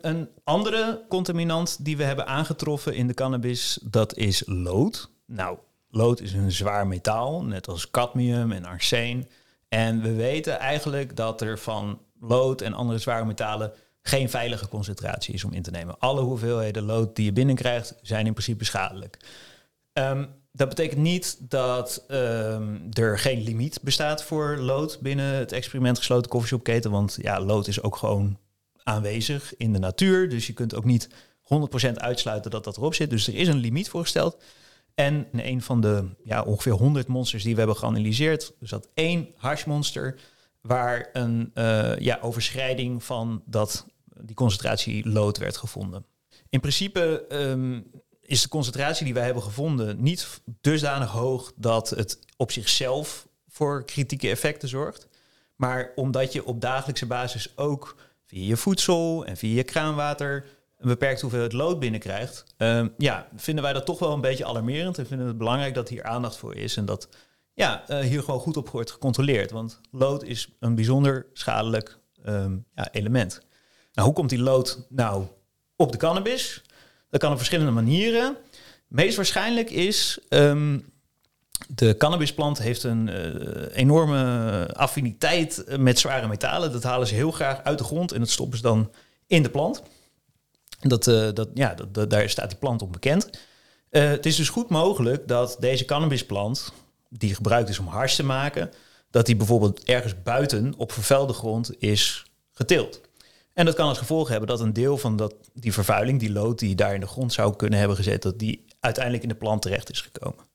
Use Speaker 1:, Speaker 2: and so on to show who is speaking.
Speaker 1: Een andere contaminant die we hebben aangetroffen in de cannabis, dat is lood. Nou, lood is een zwaar metaal, net als cadmium en arsen. En we weten eigenlijk dat er van lood en andere zware metalen geen veilige concentratie is om in te nemen. Alle hoeveelheden lood die je binnenkrijgt zijn in principe schadelijk. Dat betekent niet dat er geen limiet bestaat voor lood binnen het experiment gesloten coffeeshopketen. Want ja, lood is ook gewoon aanwezig in de natuur. Dus je kunt ook niet 100% uitsluiten dat dat erop zit. Dus er is een limiet voorgesteld. En een van de ongeveer 100 monsters die we hebben geanalyseerd, dus dat 1 hashmonster waar een overschrijding van die concentratie lood werd gevonden. In principe is de concentratie die wij hebben gevonden niet dusdanig hoog dat het op zichzelf voor kritieke effecten zorgt. Maar omdat je op dagelijkse basis ook via je voedsel en via je kraanwater een beperkte hoeveelheid lood binnenkrijgt, vinden wij dat toch wel een beetje alarmerend en vinden we het belangrijk dat hier aandacht voor is en dat hier gewoon goed op wordt gecontroleerd. Want lood is een bijzonder schadelijk element. Nou, hoe komt die lood nou op de cannabis? Dat kan op verschillende manieren. Meest waarschijnlijk is de cannabisplant heeft een enorme affiniteit met zware metalen. Dat halen ze heel graag uit de grond en dat stoppen ze dan in de plant. Daar staat die plant op bekend. Het is dus goed mogelijk dat deze cannabisplant, die gebruikt is om hash te maken, dat die bijvoorbeeld ergens buiten op vervuilde grond is geteeld. En dat kan als gevolg hebben dat een deel van die vervuiling, die lood die daar in de grond zou kunnen hebben gezet, dat die uiteindelijk in de plant terecht is gekomen.